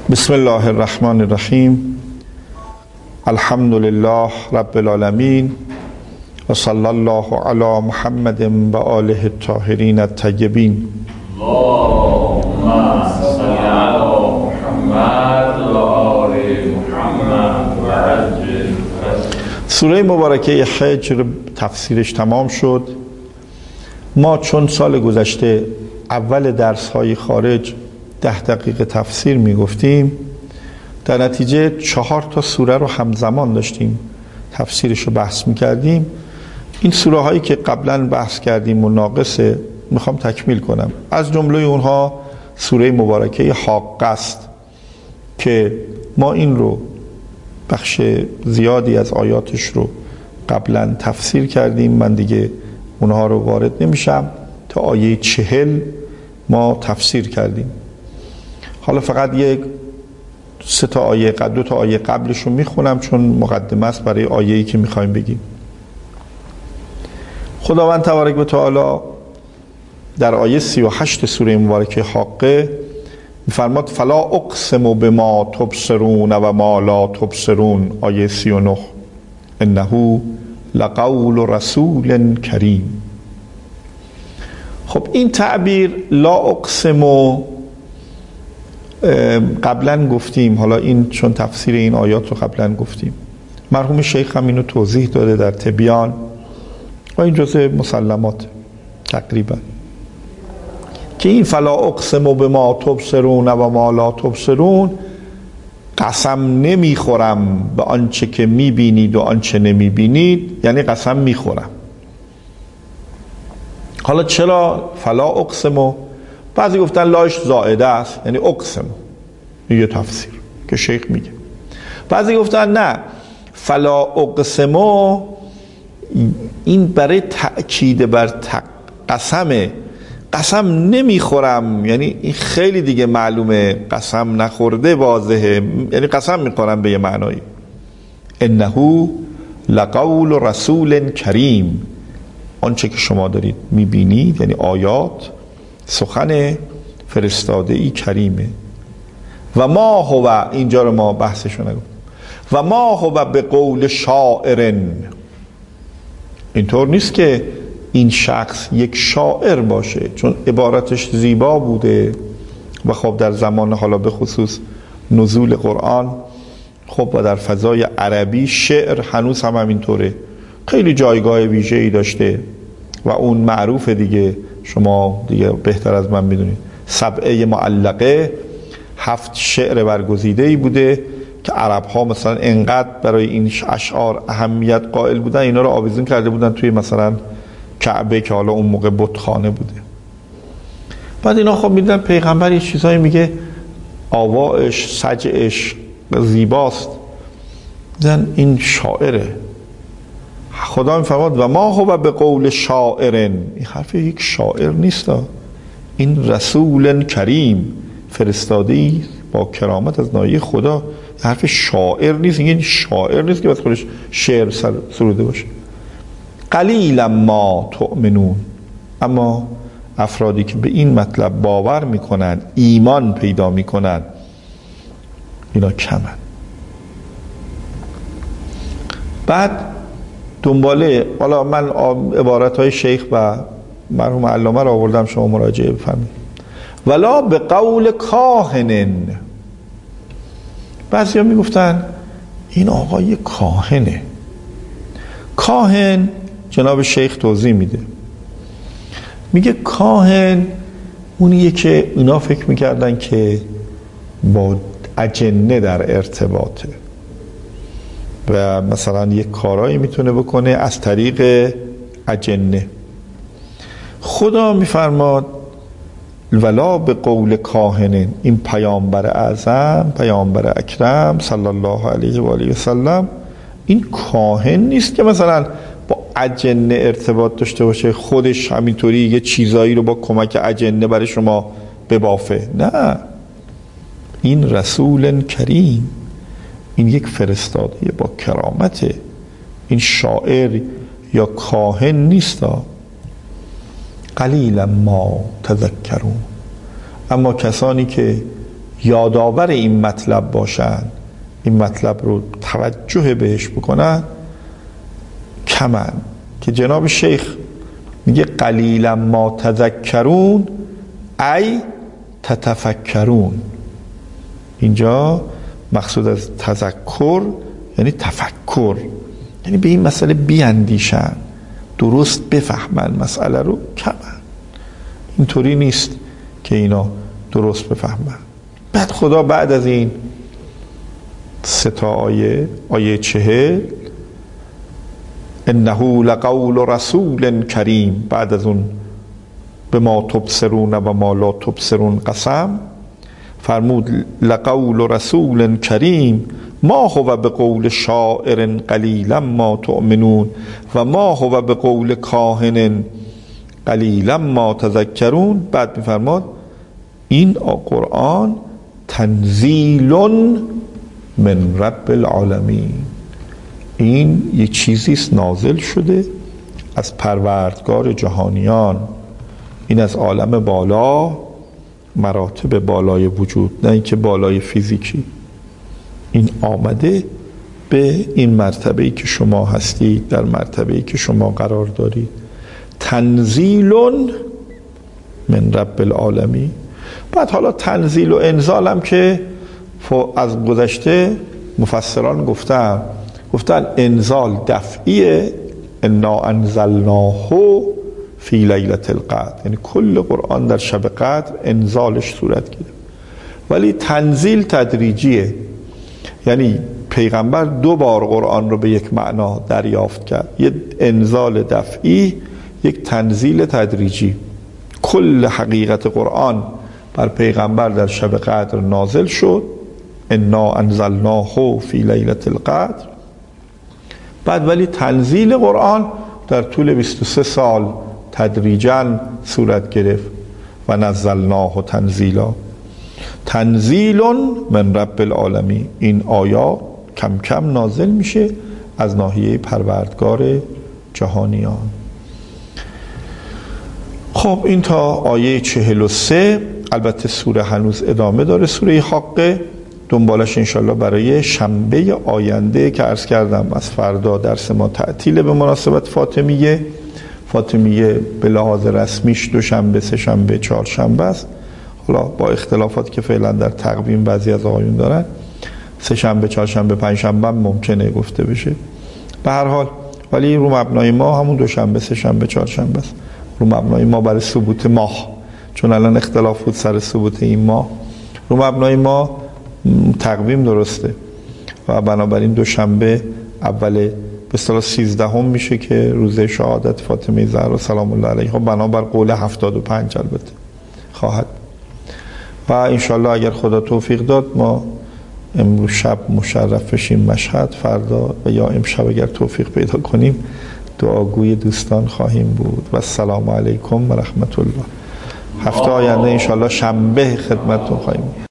بسم الله الرحمن الرحیم. الحمد لله رب العالمین و صلی الله علی محمد و آله الطاهرین الطیبین. اللهم صل علی محمد و آل محمد و عجل. سوره مبارکه حجر تفسیرش تمام شد. ما چون سال گذشته اول درس های خارج 10 دقیقه تفسیر می گفتیم، در نتیجه 4 تا سوره رو همزمان داشتیم تفسیرش رو بحث می کردیم. این سوره هایی که قبلا بحث کردیم و ناقصه میخوام تکمیل کنم. از جمله اونها سوره مبارکه حاقه است که ما این رو بخش زیادی از آیاتش رو قبلا تفسیر کردیم. من دیگه اونها رو وارد نمیشم. تا آیه 40 ما تفسیر کردیم. حالا فقط دو تا آیه قبلش رو میخونم چون مقدمه است برای آیه‌ای که میخوایم بگیم. خداوند تبارک و تعالی در آیه 38 سوره مبارکه حاقه میفرماد فلا اقسم بما تبصرون و ما لا تبصرون. آیه 39 انه لقول رسول کریم. خب این تعبیر لا اقسم قبلا گفتیم، حالا این چون تفسیر این آیات رو قبلا گفتیم، مرحوم شیخ هم اینو توضیح داده در تبیان و این جزء مسلمات تقریبا، که این فلا اقسم بما تبصرون و ما لا تبصرون، قسم نمیخورم به آنچه که میبینید و آنچه نمیبینید، یعنی قسم میخورم. حالا چرا فلا اقسم؟ بعضی گفتن لاش زائده است، یعنی اقسم، یه تفسیر که شیخ میگه. بعضی گفتن نه، فلا اقسم این برای تأکید بر قسمه، قسم نمیخورم، یعنی این خیلی دیگه معلومه قسم نخورده واضحه، یعنی قسم میخورم به یه معنایی. انه لقول رسول کریم، آنچه که شما دارید میبینید یعنی آیات، سخن فرستاده‌ای کریمه. و ما هو، اینجا رو ما بحثشو نگفتیم، و ما هو به قول شاعرن، اینطور نیست که این شخص یک شاعر باشه، چون عبارتش زیبا بوده و خب در زمان حالا به خصوص نزول قرآن خب و در فضای عربی شعر هنوز هم همینطوره، خیلی جایگاه ویژه‌ای داشته و اون معروف دیگه، شما دیگه بهتر از من میدونید. سبعه معلقه 7 شعر برگزیده‌ای بوده که عرب ها مثلا انقدر برای این اشعار اهمیت قائل بودن، اینا رو آویزون کرده بودن توی مثلا کعبه که حالا اون موقع بتخانه بوده. بعد اینا خب میدن پیغمبر یه چیزایی میگه، آوایش سجعش زیباست، زن این شاعره. خدا میفرماد و ما هو به قول شاعرن، این حرف یک شاعر نیست، این رسول کریم، فرستاده‌ای با کرامت از ناحیه خدا. حرف شاعر نیست، این شاعر نیست که بس خودش شعر سروده باشه. قلیلا ما تؤمنون، اما افرادی که به این مطلب باور میکنن، ایمان پیدا میکنن، اینا کمن. بعد دنباله، حالا من عبارت های شیخ و مرحوم علامه رو آوردم، شما مراجعه بفرمایید. ولا به قول کاهن، بعضی ها میگفتن این آقای کاهنه. کاهن جناب شیخ توضیح میده، میگه کاهن اونیه که اینا فکر میکردن که با اجنه در ارتباطه و مثلا یک کارایی میتونه بکنه از طریق اجنه. خدا میفرماد ولا به قول کاهن، این پیامبر اعظم، پیامبر اکرم صلی الله علیه و آله و سلم، این کاهن نیست که مثلا با اجنه ارتباط داشته باشه، خودش همینطوری یه چیزایی رو با کمک اجنه برای شما ببافه. نه، این رسول کریم، این یک فرستاده با کرامته، این شاعر یا کاهن نیست. قلیلا ما تذکرون، اما کسانی که یادآور این مطلب باشن، این مطلب رو توجه بهش بکنن، کمن. که جناب شیخ میگه قلیلا ما تذکرون ای تتفکرون. اینجا مقصود از تذکر یعنی تفکر، یعنی به این مسئله بیاندیشن، درست بفهمن مسئله رو. کمن، اینطوری نیست که اینا درست بفهمن. بعد خدا بعد از این 3 آیه 40 انه لقول رسول کریم، بعد از اون به ما تبصرون و ما لا تبصرون قسم، فرمود لقول رسول کریم ما هو بقول شاعر قلیلا ما تؤمنون و ما هو بقول کاهن قلیلا ما تذکرون. بعد میفرماد این قرآن تنزیل من رب العالمین، این یک چیزیست نازل شده از پروردگار جهانیان. این از عالم بالا، مراتب بالای وجود، نه اینکه بالای فیزیکی. این آمده به این مرتبه‌ای که شما هستید، در مرتبه‌ای که شما قرار دارید. تنزیل من رب العالمین. بعد حالا تنزیل و انزال هم که از گذشته مفسران گفتن انزال دفعیه، انا انزلناه فی لیلة القدر، یعنی کل قرآن در شب قدر انزالش صورت گرفت. ولی تنزیل تدریجیه، یعنی پیغمبر 2 بار قرآن رو به یک معنا دریافت کرد، یک انزال دفعی، یک تنزیل تدریجی. کل حقیقت قرآن بر پیغمبر در شب قدر نازل شد، انا انزلناه فی لیلة القدر. بعد ولی تنزیل قرآن در طول 23 سال تدریجاً صورت گرفت. و نزلناه تنزیلا، تنزیل من رب العالمین. این آیات کم کم نازل میشه از ناحیه پروردگار جهانیان. خب این تا آیه 43. البته سوره هنوز ادامه داره، سوره حاقه. دنبالش انشالله برای شنبه آینده که عرض کردم از فردا درس ما تعطیله به مناسبت فاطمیه به لحاظ رسمیش 2 شنبه، 3 شنبه، 4 شنبه است. حالا با اختلافات که فعلا در تقویم بعضی از آقایون دارن 3 شنبه، 4 شنبه، 5 شنبه ممکنه گفته بشه. به هر حال ولی رو مبنای ما همون 2 شنبه، 3 شنبه، 4 شنبه است. رو مبنای ما برای ثبوت ماه، چون الان اختلاف بود سر ثبوت این ماه، رو مبنای ما تقویم درسته و بنابراین 2 شنبه اول به اصطلاح 13 میشه که روز شهادت فاطمه زهرا سلام الله علیها بنابر قول 75 البته خواهد. و انشالله اگر خدا توفیق داد ما امروز شب مشرف بشیم مشهد، فردا و یا امشب اگر توفیق پیدا کنیم دعاگوی دوستان خواهیم بود. و السلام علیکم و رحمت الله. هفته آینده انشالله شنبه خدمتتون خواهیم.